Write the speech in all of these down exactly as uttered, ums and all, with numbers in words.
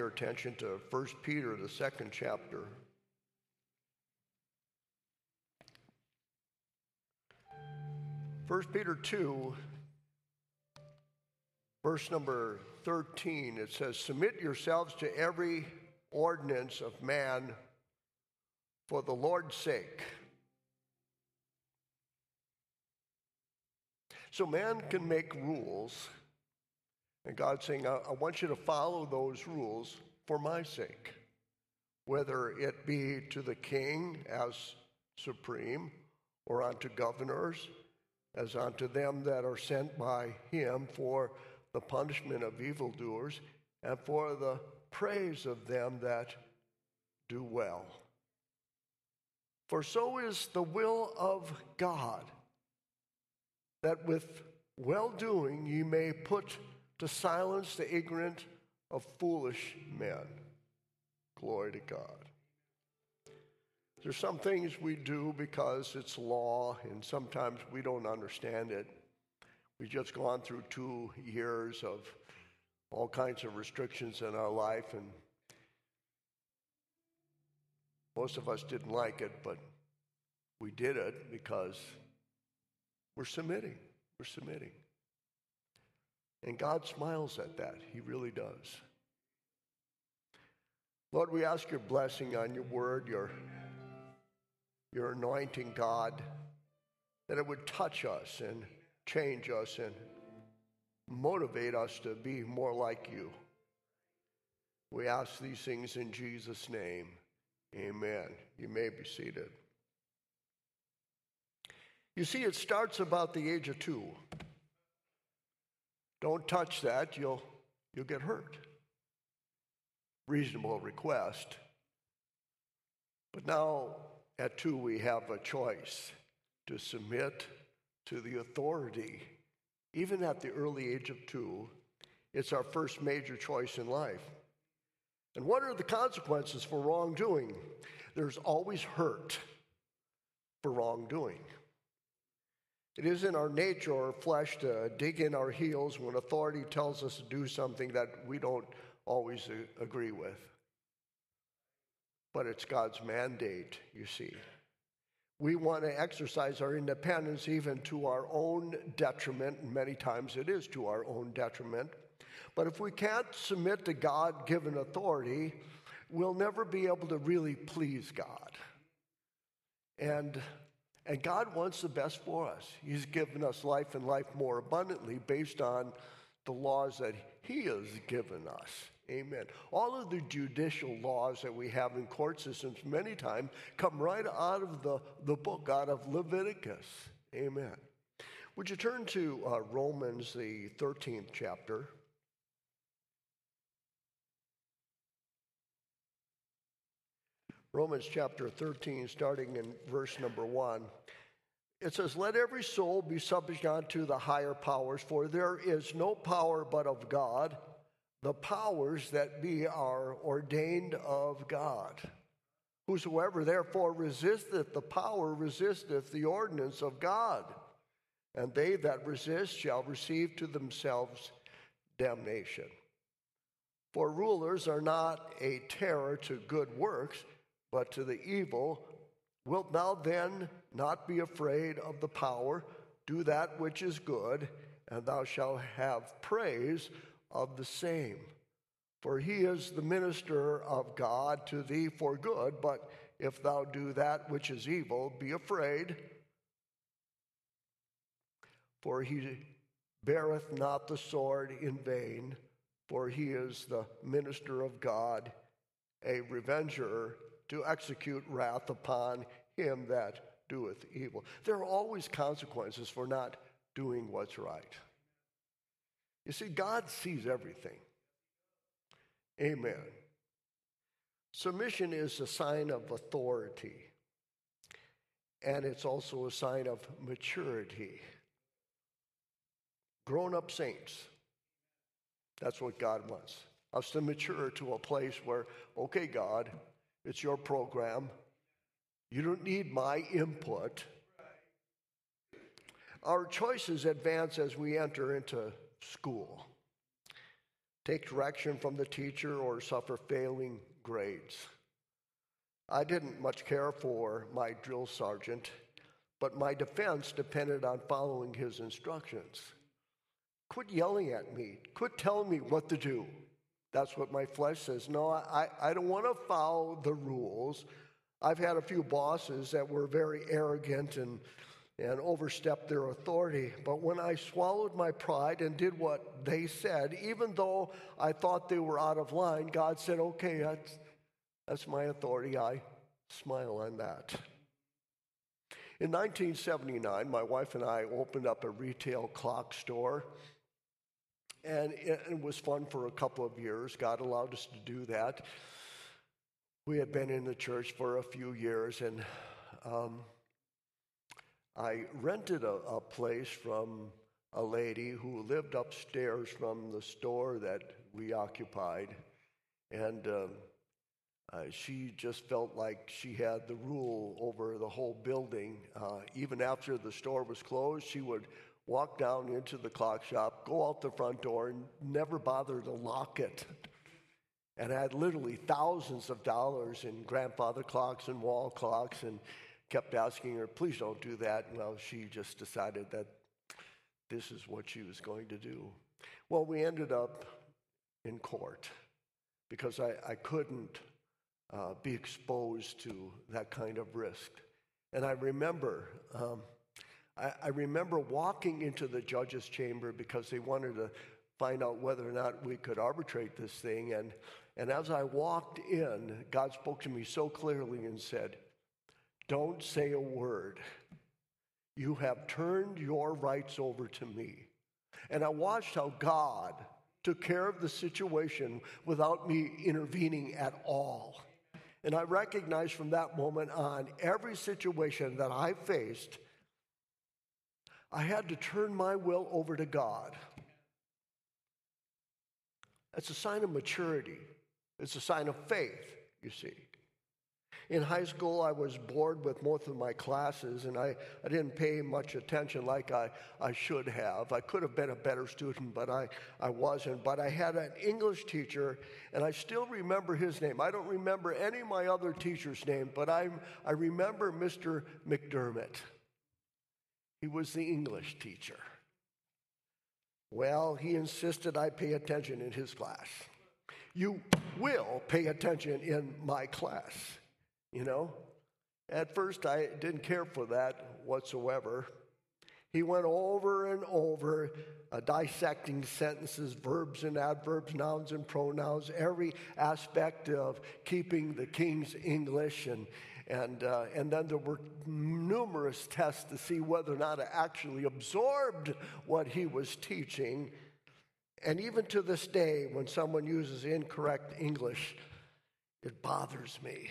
your attention to First Peter, the second chapter. First Peter two, verse number thirteen, it says, "Submit yourselves to every ordinance of man for the Lord's sake." So man can make rules, and God's saying, I, I want you to follow those rules for my sake, whether it be to the king as supreme, or unto governors, as unto them that are sent by him for the punishment of evildoers, and for the praise of them that do well. For so is the will of God, that with well-doing ye may put to silence the ignorant of foolish men. Glory to God. There's some things we do because it's law, and sometimes we don't understand it. We've just gone through two years of all kinds of restrictions in our life, and most of us didn't like it, but we did it because we're submitting. We're submitting. And God smiles at that. He really does. Lord, we ask your blessing on your word, your your anointing, God, that it would touch us and change us and motivate us to be more like you. We ask these things in Jesus' name. Amen. You may be seated. You see, it starts about the age of two. Don't touch that, you'll, you'll get hurt. Reasonable request. But now, at two, we have a choice to submit to the authority. Even at the early age of two, it's our first major choice in life. And what are the consequences for wrongdoing? There's always hurt for wrongdoing. It is in our nature or flesh to dig in our heels when authority tells us to do something that we don't always agree with. But it's God's mandate, you see. We want to exercise our independence even to our own detriment, and many times it is to our own detriment. But if we can't submit to God-given authority, we'll never be able to really please God. And, and God wants the best for us. He's given us life and life more abundantly based on the laws that he has given us. Amen. All of the judicial laws that we have in court systems many times come right out of the, the book, out of Leviticus. Amen. Would you turn to uh, Romans, the thirteenth chapter? Romans chapter thirteen, starting in verse number one. It says, "Let every soul be subject unto the higher powers, for there is no power but of God. The powers that be are ordained of God. Whosoever therefore resisteth the power resisteth the ordinance of God. And they that resist shall receive to themselves damnation. For rulers are not a terror to good works, but to the evil. Wilt thou then not be afraid of the power? Do that which is good, and thou shalt have praise of the same. For he is the minister of God to thee for good, but if thou do that which is evil, be afraid. For he beareth not the sword in vain, for he is the minister of God, a revenger to execute wrath upon him that doeth evil." There are always consequences for not doing what's right. You see, God sees everything. Amen. Submission is a sign of authority, and it's also a sign of maturity. Grown-up saints, that's what God wants. Us to mature to a place where, okay, God, it's your program. You don't need my input. Our choices advance as we enter into school. take direction from the teacher, or suffer failing grades. I didn't much care for my drill sergeant, but my defense depended on following his instructions. Quit yelling at me. Quit telling me what to do. That's what my flesh says. No, I, I don't want to follow the rules. I've had a few bosses that were very arrogant and, and overstepped their authority. But when I swallowed my pride and did what they said, even though I thought they were out of line, God said, okay, that's, that's my authority. I smile on that. In nineteen seventy-nine, my wife and I opened up a retail clock store. And it was fun for a couple of years. God allowed us to do that. We had been in the church for a few years, and um, I rented a, a place from a lady who lived upstairs from the store that we occupied. And uh, uh, she just felt like she had the rule over the whole building. Uh, even after the store was closed, she would walk down into the clock shop, go out the front door, and never bother to lock it. And I had literally thousands of dollars in grandfather clocks and wall clocks, and kept asking her, please don't do that. Well, she just decided that this is what she was going to do. Well, we ended up in court because I, I couldn't uh, be exposed to that kind of risk. And I remember... Um, I remember walking into the judge's chamber because they wanted to find out whether or not we could arbitrate this thing. And, and as I walked in, God spoke to me so clearly and said, don't say a word. You have turned your rights over to me. And I watched how God took care of the situation without me intervening at all. And I recognized from that moment on, every situation that I faced, I had to turn my will over to God. That's a sign of maturity. It's a sign of faith, you see. In high school, I was bored with most of my classes, and I, I didn't pay much attention like I, I should have. I could have been a better student, but I, I wasn't. But I had an English teacher, and I still remember his name. I don't remember any of my other teachers' names, but I, I remember Mister McDermott. He was the English teacher. Well, he insisted I pay attention in his class. You will pay attention in my class, you know. At first, I didn't care for that whatsoever. He went over and over, uh, dissecting sentences, verbs and adverbs, nouns and pronouns, every aspect of keeping the King's English. And And uh, and then there were numerous tests to see whether or not I actually absorbed what he was teaching. And even to this day, when someone uses incorrect English, it bothers me.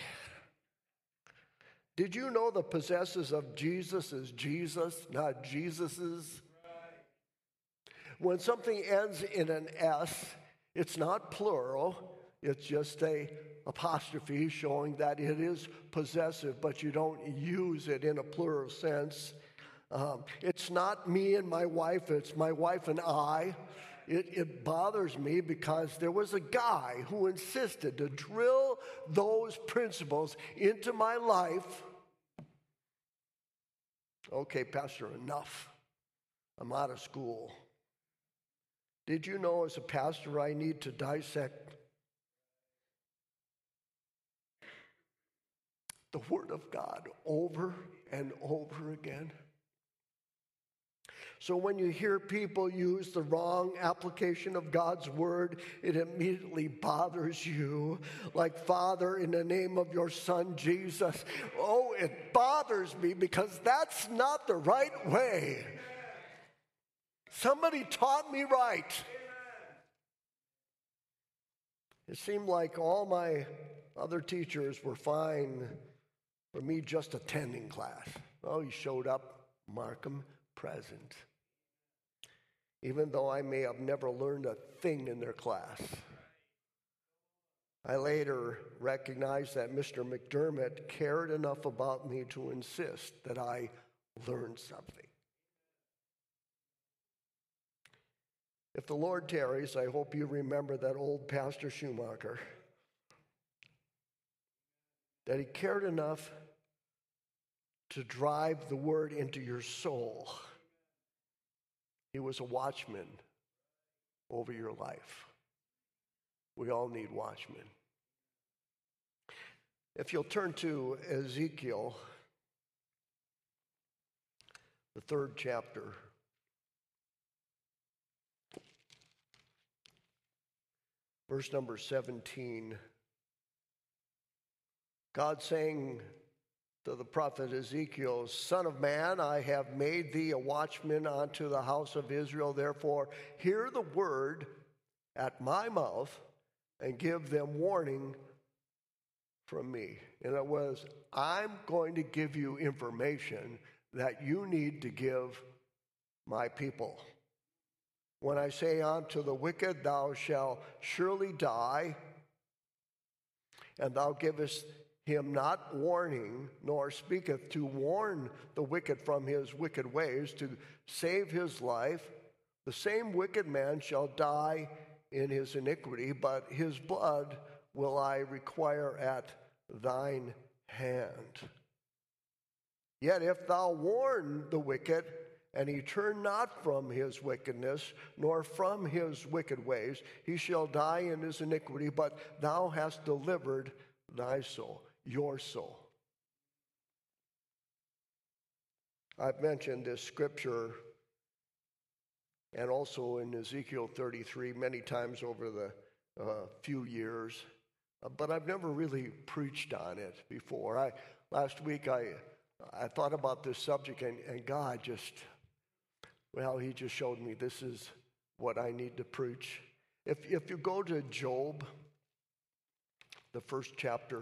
Did you know the possessors of Jesus is Jesus, not Jesus's? When something ends in an S, it's not plural. It's just a apostrophe showing that it is possessive, but you don't use it in a plural sense. Um, it's not me and my wife, it's my wife and I. It, it bothers me because there was a guy who insisted to drill those principles into my life. Okay, Pastor, enough. I'm out of school. Did you know as a pastor I need to dissect the Word of God over and over again? So when you hear people use the wrong application of God's Word, it immediately bothers you. Like, Father, in the name of your Son, Jesus. Oh, it bothers me because that's not the right way. Somebody taught me right. It seemed like all my other teachers were fine for me just attending class. Oh, he showed up, mark him present. Even though I may have never learned a thing in their class. I later recognized that Mister McDermott cared enough about me to insist that I learn something. If the Lord tarries, I hope you remember that old Pastor Schumacher, that he cared enough to drive the word into your soul. He was a watchman over your life. We all need watchmen. If you'll turn to Ezekiel, the third chapter, verse number seventeen, God saying to the prophet Ezekiel, Son of man, I have made thee a watchman unto the house of Israel. Therefore, hear the word at my mouth and give them warning from me. And it was, I'm going to give you information that you need to give my people. When I say unto the wicked, thou shalt surely die, and thou givest him not warning, nor speaketh to warn the wicked from his wicked ways, to save his life, the same wicked man shall die in his iniquity, but his blood will I require at thine hand. Yet if thou warn the wicked, and he turn not from his wickedness, nor from his wicked ways, he shall die in his iniquity, but thou hast delivered thy soul, your soul. I've mentioned this scripture and also in Ezekiel thirty-three many times over the uh, few years, uh, but I've never really preached on it before. I last week I I thought about this subject, and, and God just, well, he just showed me this is what I need to preach. If if you go to Job, the first chapter,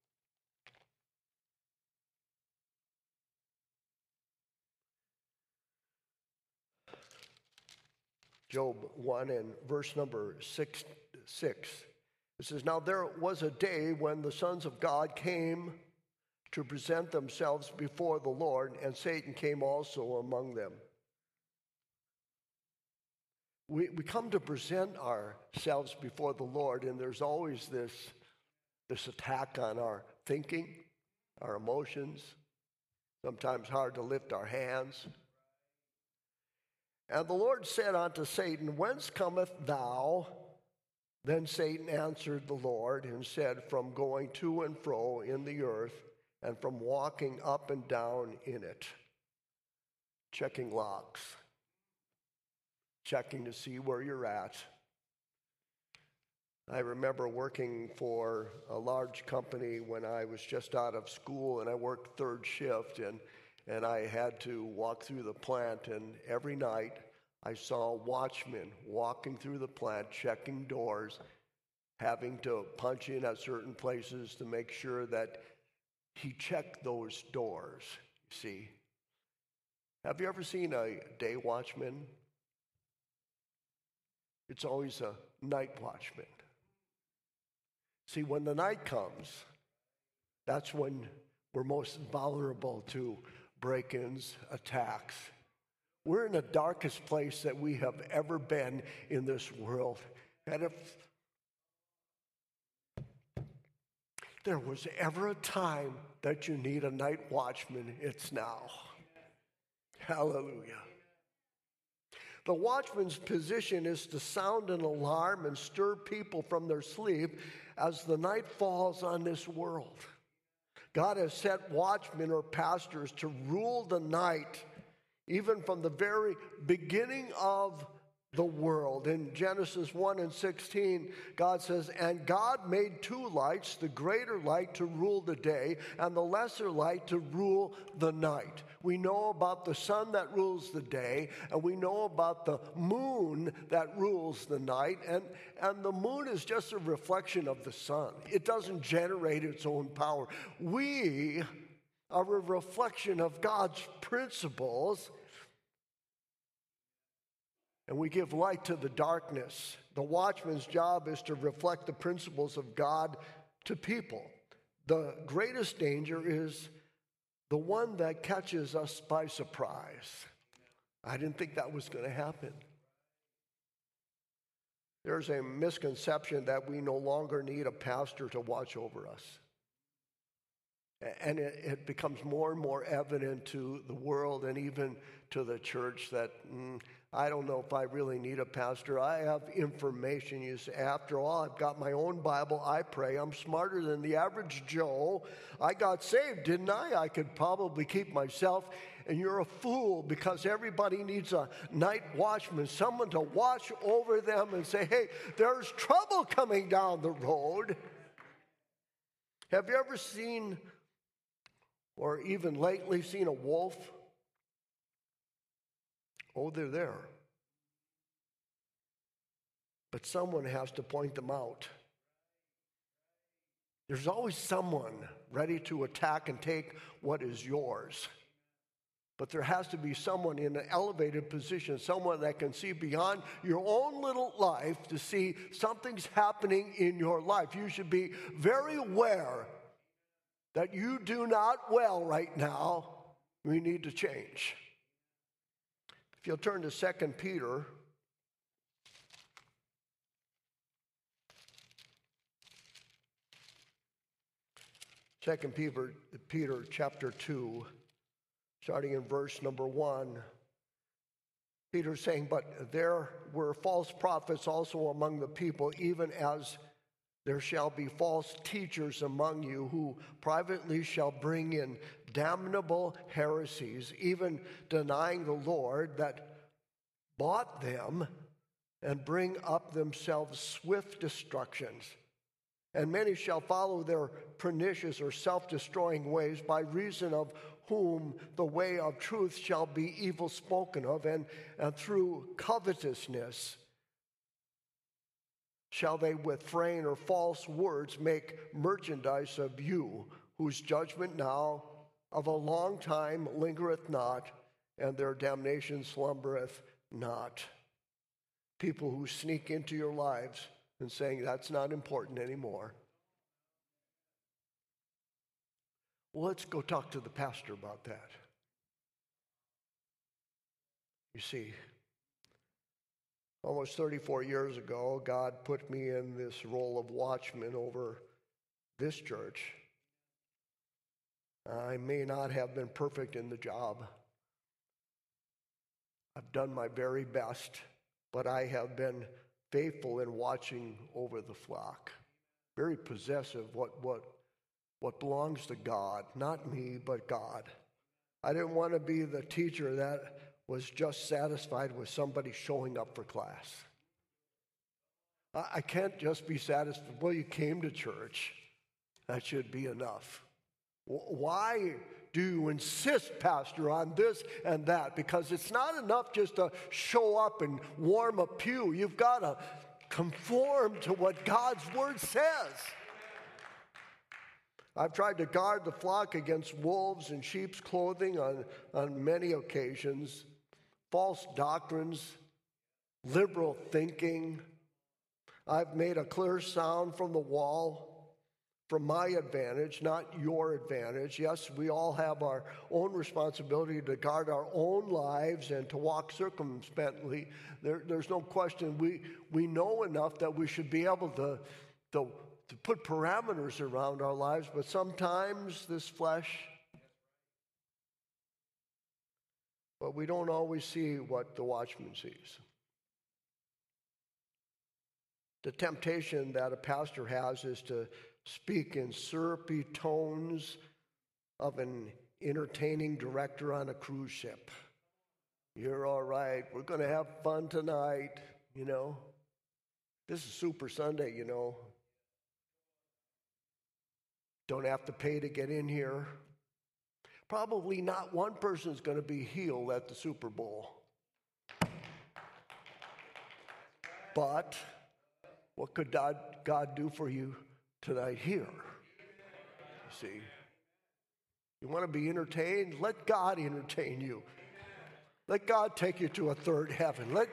Job one and verse number six, six. It says, Now there was a day when the sons of God came to present themselves before the Lord, and Satan came also among them. We, we come to present ourselves before the Lord, and there's always this, this attack on our thinking, our emotions, sometimes hard to lift our hands. And the Lord said unto Satan, Whence cometh thou? Then Satan answered the Lord and said, From going to and fro in the earth, and from walking up and down in it. Checking locks. Checking to see where you're at. I remember working for a large company when I was just out of school, and I worked third shift, and And I had to walk through the plant, and every night I saw watchmen walking through the plant, checking doors, having to punch in at certain places to make sure that he checked those doors, you see. Have you ever seen a day watchman? It's always a night watchman. See, when the night comes, that's when we're most vulnerable to break-ins, attacks. We're in the darkest place that we have ever been in this world. And if there was ever a time that you need a night watchman, it's now. Hallelujah. The watchman's position is to sound an alarm and stir people from their sleep as the night falls on this world. God has set watchmen or pastors to rule the night, even from the very beginning of the world. In Genesis one and sixteen, God says, And God made two lights, the greater light to rule the day, and the lesser light to rule the night. We know about the sun that rules the day, and we know about the moon that rules the night, and, and the moon is just a reflection of the sun. It doesn't generate its own power. We are a reflection of God's principles, and we give light to the darkness. The watchman's job is to reflect the principles of God to people. The greatest danger is the one that catches us by surprise. I didn't think that was going to happen. There's a misconception that we no longer need a pastor to watch over us. And it, it becomes more and more evident to the world and even to the church that mm, I don't know if I really need a pastor. I have information. You say, after all, I've got my own Bible. I pray. I'm smarter than the average Joe. I got saved, didn't I? I could probably keep myself. And you're a fool, because everybody needs a night watchman, someone to watch over them and say, hey, there's trouble coming down the road. Have you ever seen, or even lately seen, a wolf? Oh, they're there. But someone has to point them out. There's always someone ready to attack and take what is yours. But there has to be someone in an elevated position, someone that can see beyond your own little life to see something's happening in your life. You should be very aware that you do not well right now. We need to change. If you'll turn to Second Peter, Second Peter, Peter chapter two, starting in verse number one. Peter's saying, but there were false prophets also among the people, even as there shall be false teachers among you who privately shall bring in damnable heresies, even denying the Lord that bought them, and bring up themselves swift destructions. And many shall follow their pernicious or self-destroying ways, by reason of whom the way of truth shall be evil spoken of, and, and through covetousness shall they with vain or false words make merchandise of you, whose judgment now of a long time lingereth not, and their damnation slumbereth not. People who sneak into your lives and saying that's not important anymore. Well, let's go talk to the pastor about that. You see, almost thirty-four years ago, God put me in this role of watchman over this church. I may not have been perfect in the job. I've done my very best, but I have been faithful in watching over the flock. Very possessive, what, what, what belongs to God, not me, but God. I didn't want to be the teacher that was just satisfied with somebody showing up for class. I can't just be satisfied, well, you came to church. That should be enough. Why do you insist, Pastor, on this and that? Because it's not enough just to show up and warm a pew. You've got to conform to what God's word says. I've tried to guard the flock against wolves in sheep's clothing on, on many occasions. False doctrines, liberal thinking. I've made a clear sound from the wall for my advantage, not your advantage. Yes, we all have our own responsibility to guard our own lives and to walk circumspectly. There, there's no question. We, we know enough that we should be able to, to, to put parameters around our lives, but sometimes this flesh, but we don't always see what the watchman sees. The temptation that a pastor has is to speak in syrupy tones of an entertaining director on a cruise ship. You're all right. We're going to have fun tonight, you know. This is Super Sunday, you know. Don't have to pay to get in here. Probably not one person is going to be healed at the Super Bowl. But what could God, God do for you tonight here? You see, you want to be entertained? Let God entertain you. Let God take you to a third heaven. Let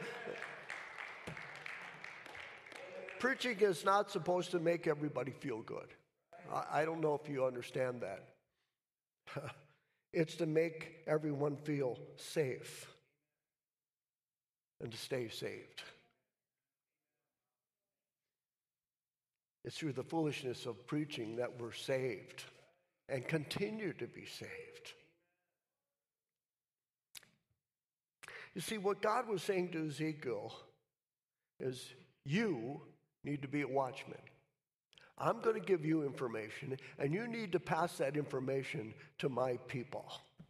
Preaching is not supposed to make everybody feel good. I, I don't know if you understand that. It's to make everyone feel safe and to stay saved. It's through the foolishness of preaching that we're saved and continue to be saved. You see, what God was saying to Ezekiel is, you need to be a watchman. I'm going to give you information, and you need to pass that information to my people.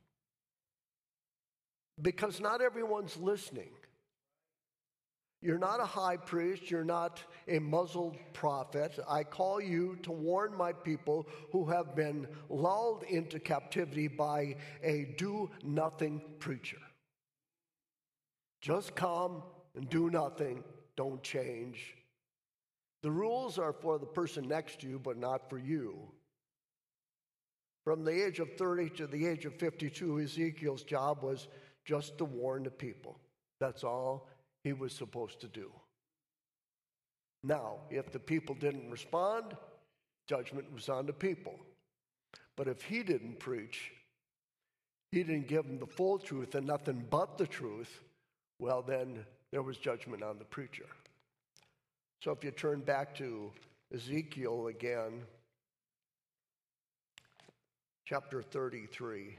Because not everyone's listening. You're not a high priest. You're not a muzzled prophet. I call you to warn my people who have been lulled into captivity by a do-nothing preacher. Just come and do nothing. Don't change. The rules are for the person next to you, but not for you. From the age of thirty to the age of fifty-two, Ezekiel's job was just to warn the people. That's all he was supposed to do. Now, if the people didn't respond, judgment was on the people. But if he didn't preach, he didn't give them the full truth and nothing but the truth, well, then there was judgment on the preacher. So if you turn back to Ezekiel again, chapter thirty-three.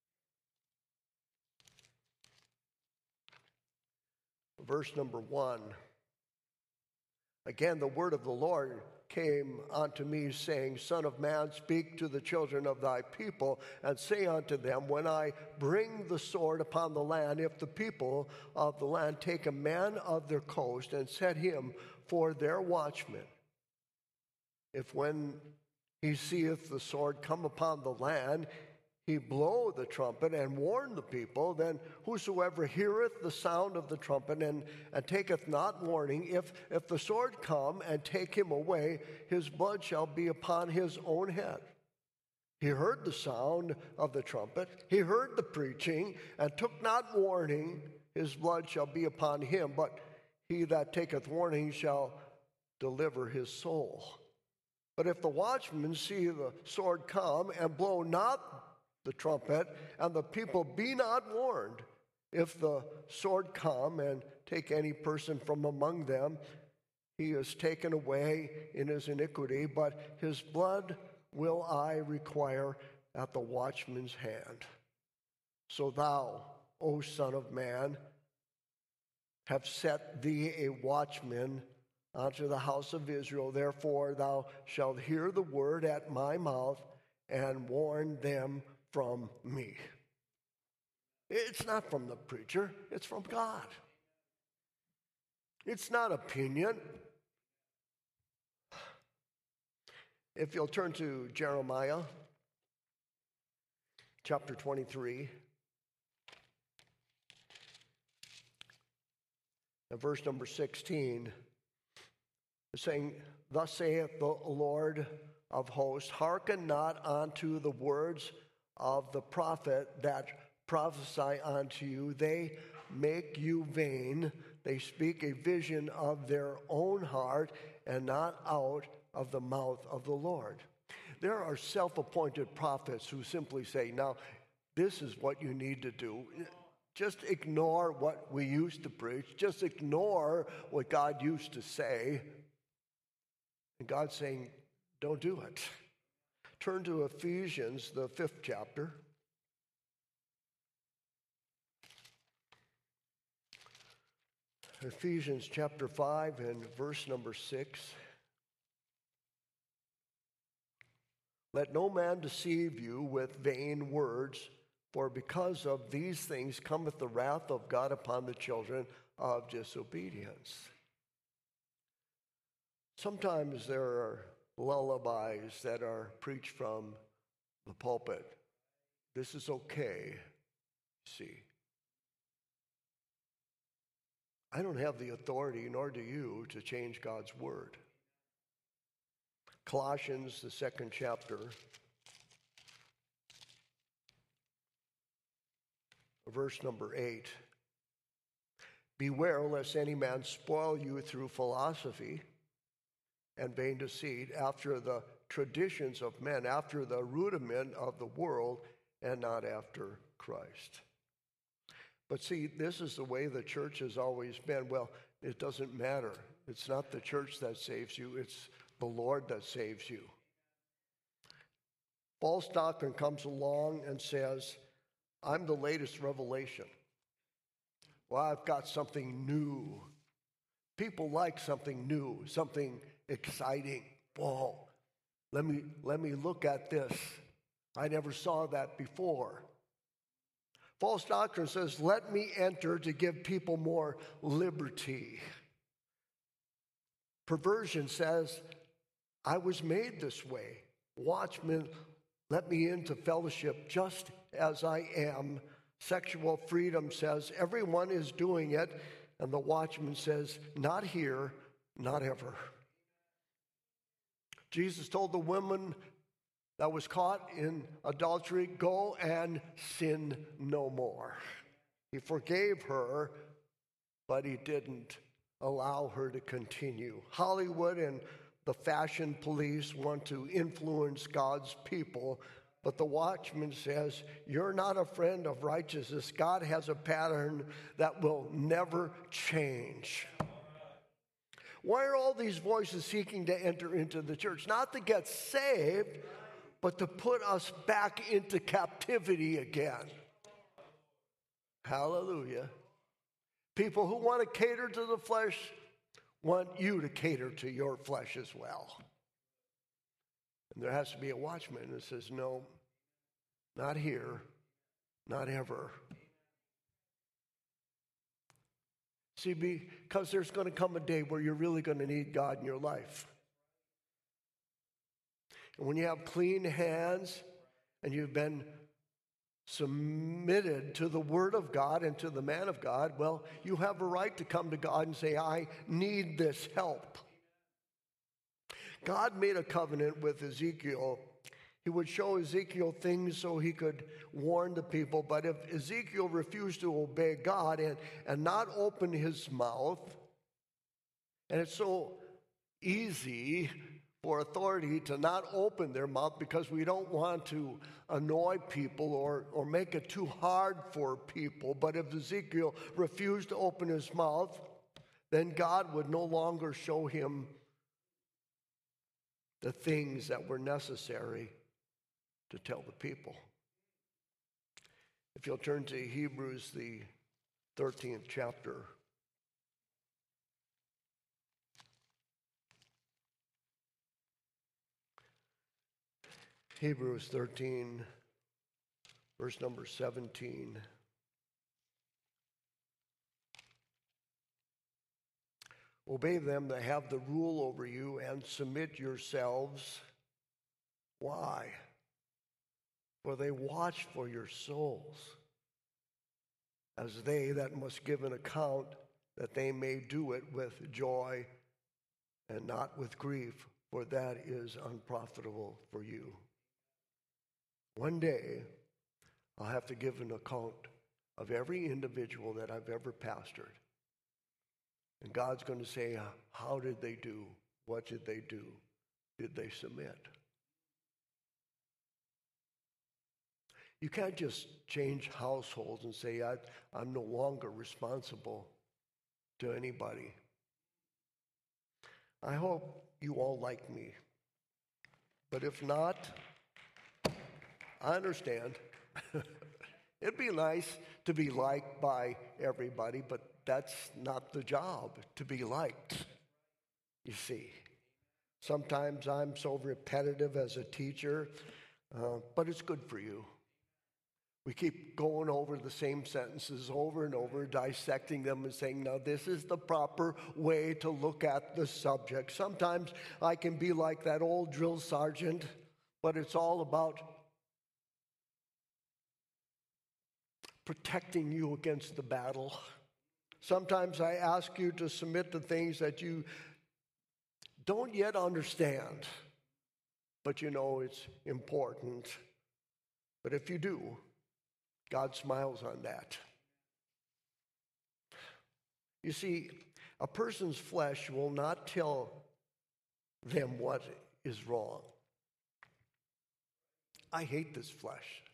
Verse number one. Again, the word of the Lord came unto me, saying, Son of man, speak to the children of thy people, and say unto them, when I bring the sword upon the land, if the people of the land take a man of their coast and set him for their watchman, if when he seeth the sword come upon the land, he blow the trumpet and warn the people, then whosoever heareth the sound of the trumpet and, and taketh not warning, if, if the sword come and take him away, his blood shall be upon his own head. He heard the sound of the trumpet, he heard the preaching, and took not warning, his blood shall be upon him, but he that taketh warning shall deliver his soul. But if the watchman see the sword come and blow not the trumpet, and the people be not warned, if the sword come and take any person from among them, he is taken away in his iniquity, but his blood will I require at the watchman's hand. So thou, O son of man, have set thee a watchman unto the house of Israel. Therefore thou shalt hear the word at my mouth and warn them from me. It's not from the preacher, it's from God. It's not opinion. If you'll turn to Jeremiah chapter twenty-three, and verse number sixteen, saying, Thus saith the Lord of hosts, hearken not unto the words of the prophet that prophesy unto you. They make you vain. They speak a vision of their own heart and not out of the mouth of the Lord. There are self-appointed prophets who simply say, now, this is what you need to do. Just ignore what we used to preach. Just ignore what God used to say. And God's saying, don't do it. Turn to Ephesians, the fifth chapter. Ephesians chapter five and verse number six. Let no man deceive you with vain words, for because of these things cometh the wrath of God upon the children of disobedience. Sometimes there are lullabies that are preached from the pulpit. This is okay, see. I don't have the authority, nor do you, to change God's word. Colossians, the second chapter, verse number eight. Beware lest any man spoil you through philosophy and vain deceit, after the traditions of men, after the rudiment of the world, and not after Christ. But see, this is the way the church has always been. Well, it doesn't matter. It's not the church that saves you. It's the Lord that saves you. False doctrine comes along and says, I'm the latest revelation. Well, I've got something new. People like something new, something exciting. Whoa, let me, let me look at this. I never saw that before. False doctrine says, let me enter to give people more liberty. Perversion says, I was made this way. Watchmen, let me into fellowship just as I am. Sexual freedom says, everyone is doing it. And the watchman says, not here, not ever. Jesus told the woman that was caught in adultery, go and sin no more. He forgave her, but he didn't allow her to continue. Hollywood and the fashion police want to influence God's people, but the watchman says, you're not a friend of righteousness. God has a pattern that will never change. Why are all these voices seeking to enter into the church? Not to get saved, but to put us back into captivity again. Hallelujah. People who want to cater to the flesh want you to cater to your flesh as well. And there has to be a watchman that says, no, not here, not ever. See, because there's going to come a day where you're really going to need God in your life. And when you have clean hands and you've been submitted to the Word of God and to the man of God, well, you have a right to come to God and say, I need this help. God made a covenant with Ezekiel. He would show Ezekiel things so he could warn the people. But if Ezekiel refused to obey God and, and not open his mouth, and it's so easy for authority to not open their mouth because we don't want to annoy people or, or make it too hard for people. But if Ezekiel refused to open his mouth, then God would no longer show him the things that were necessary to tell the people. If you'll turn to Hebrews, the thirteenth chapter. Hebrews thirteen, verse number seventeen. Obey them that have the rule over you and submit yourselves. Why? For they watch for your souls, as they that must give an account, that they may do it with joy and not with grief, for that is unprofitable for you. One day, I'll have to give an account of every individual that I've ever pastored. And God's going to say, how did they do? What did they do? Did they submit? You can't just change households and say, I, I'm no longer responsible to anybody. I hope you all like me. But if not, I understand. It'd be nice to be liked by everybody, but that's not the job, to be liked, you see. Sometimes I'm so repetitive as a teacher, uh, but it's good for you. We keep going over the same sentences over and over, dissecting them and saying, now this is the proper way to look at the subject. Sometimes I can be like that old drill sergeant, but it's all about protecting you against the battle. Sometimes I ask you to submit to things that you don't yet understand, but you know it's important. But if you do, God smiles on that. You see, a person's flesh will not tell them what is wrong. I hate this flesh.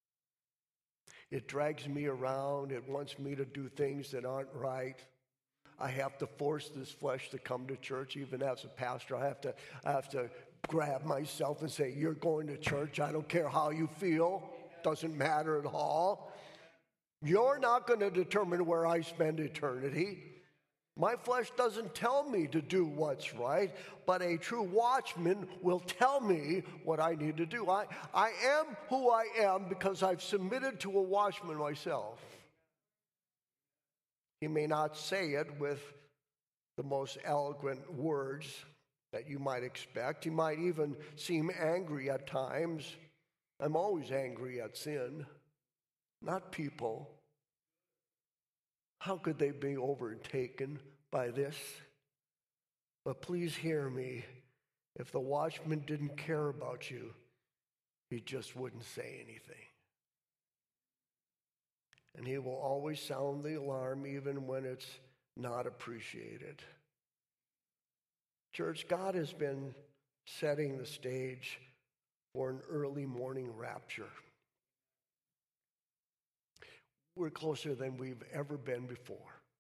It drags me around. It wants me to do things that aren't right. I have to force this flesh to come to church. Even as a pastor, I have to, I have to grab myself and say, you're going to church. I don't care how you feel. Doesn't matter at all. You're not going to determine where I spend eternity. My flesh doesn't tell me to do what's right, but a true watchman will tell me what I need to do. I, I am who I am because I've submitted to a watchman myself. He may not say it with the most eloquent words that you might expect. He might even seem angry at times. I'm always angry at sin, not people. How could they be overtaken by this? But please hear me. If the watchman didn't care about you, he just wouldn't say anything. And he will always sound the alarm even when it's not appreciated. Church, God has been setting the stage for an early morning rapture. We're closer than we've ever been before.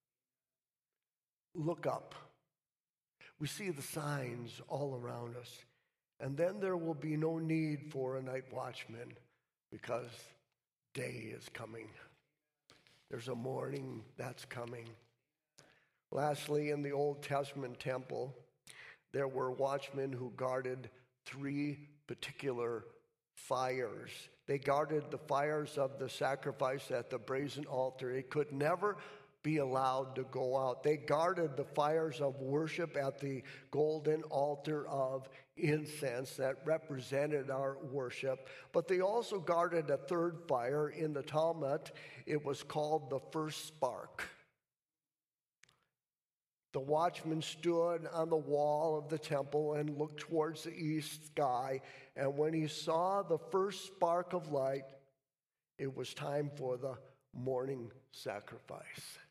Look up. We see the signs all around us. And then there will be no need for a night watchman because day is coming. There's a morning that's coming. Lastly, in the Old Testament temple, there were watchmen who guarded three particular fires. They guarded the fires of the sacrifice at the brazen altar. It could never be allowed to go out. They guarded the fires of worship at the golden altar of incense that represented our worship. But they also guarded a third fire in the Talmud. It was called the first spark. The watchman stood on the wall of the temple and looked towards the east sky, and when he saw the first spark of light, it was time for the morning sacrifice.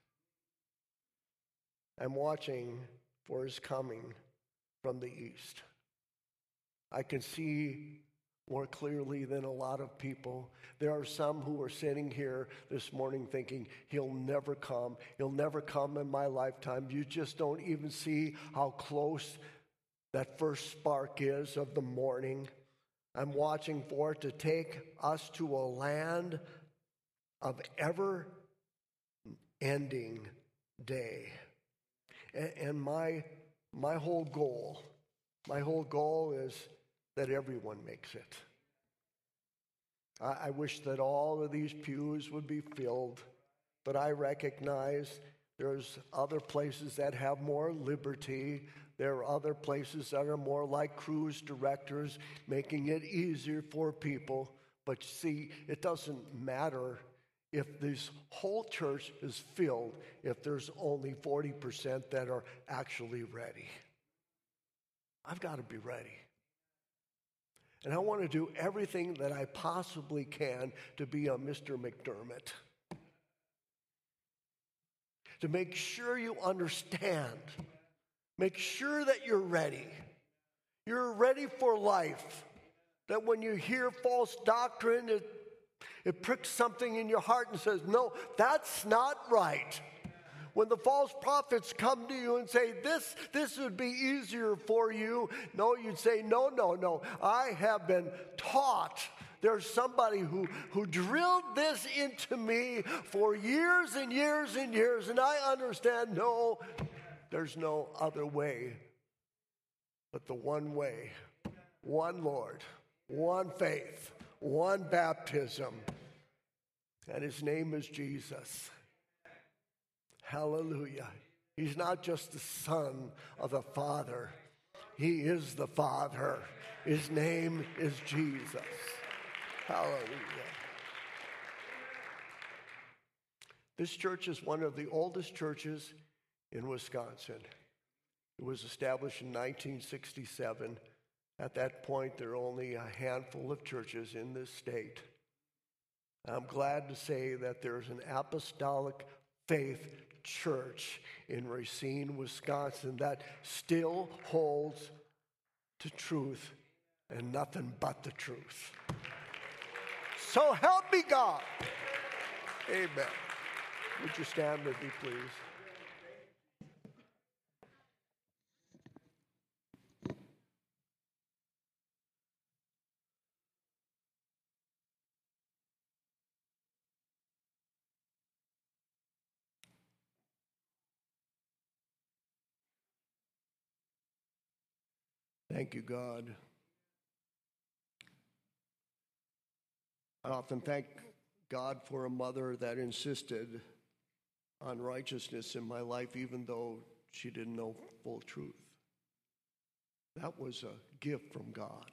I'm watching for his coming from the east. I can see more clearly than a lot of people. There are some who are sitting here this morning thinking, he'll never come. He'll never come in my lifetime. You just don't even see how close that first spark is of the morning. I'm watching for it to take us to a land of ever-ending day. And, and my, my whole goal, my whole goal is that everyone makes it. I, I wish that all of these pews would be filled, but I recognize there's other places that have more liberty. There are other places that are more like cruise directors, making it easier for people. But see, it doesn't matter if this whole church is filled if there's only forty percent that are actually ready. I've got to be ready. And I want to do everything that I possibly can to be a Mister McDermott. To make sure you understand. Make sure that you're ready. You're ready for life. That when you hear false doctrine, it, it pricks something in your heart and says, no, that's not right. When the false prophets come to you and say, this, this would be easier for you, no, you'd say, no, no, no. I have been taught. There's somebody who, who drilled this into me for years and years and years, and I understand, no, there's no other way but the one way, one Lord, one faith, one baptism, and his name is Jesus. Hallelujah. He's not just the Son of the Father. He is the Father. His name is Jesus. Hallelujah. This church is one of the oldest churches in Wisconsin. It was established in nineteen sixty-seven. At that point, there are only a handful of churches in this state. I'm glad to say that there's an apostolic faith church in Racine, Wisconsin that still holds to truth and nothing but the truth. So help me God. Amen. Would you stand with me, please? Thank you, God. I often thank God for a mother that insisted on righteousness in my life, even though she didn't know full truth. That was a gift from God.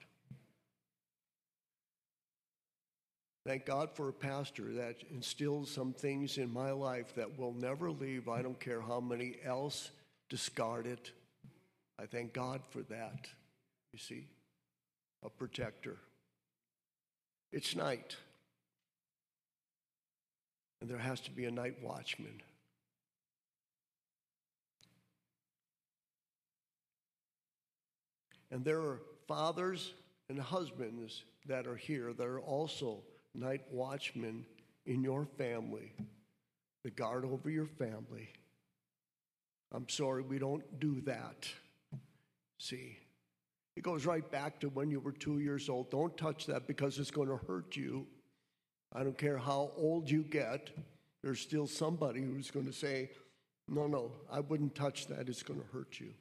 Thank God for a pastor that instills some things in my life that will never leave. I don't care how many else discard it. I thank God for that. You see, a protector. It's night, and there has to be a night watchman. And there are fathers and husbands that are here that are also night watchmen in your family, the guard over your family. I'm sorry, we don't do that. See, it goes right back to when you were two years old. Don't touch that because it's going to hurt you. I don't care how old you get. There's still somebody who's going to say, no, no, I wouldn't touch that. It's going to hurt you.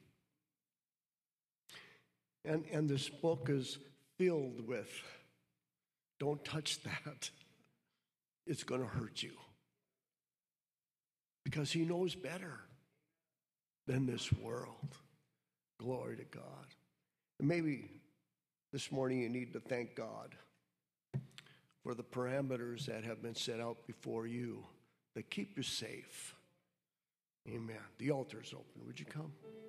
And, and this book is filled with, don't touch that. It's going to hurt you. Because he knows better than this world. Glory to God. And maybe this morning you need to thank God for the parameters that have been set out before you that keep you safe. Amen. The altar is open. Would you come?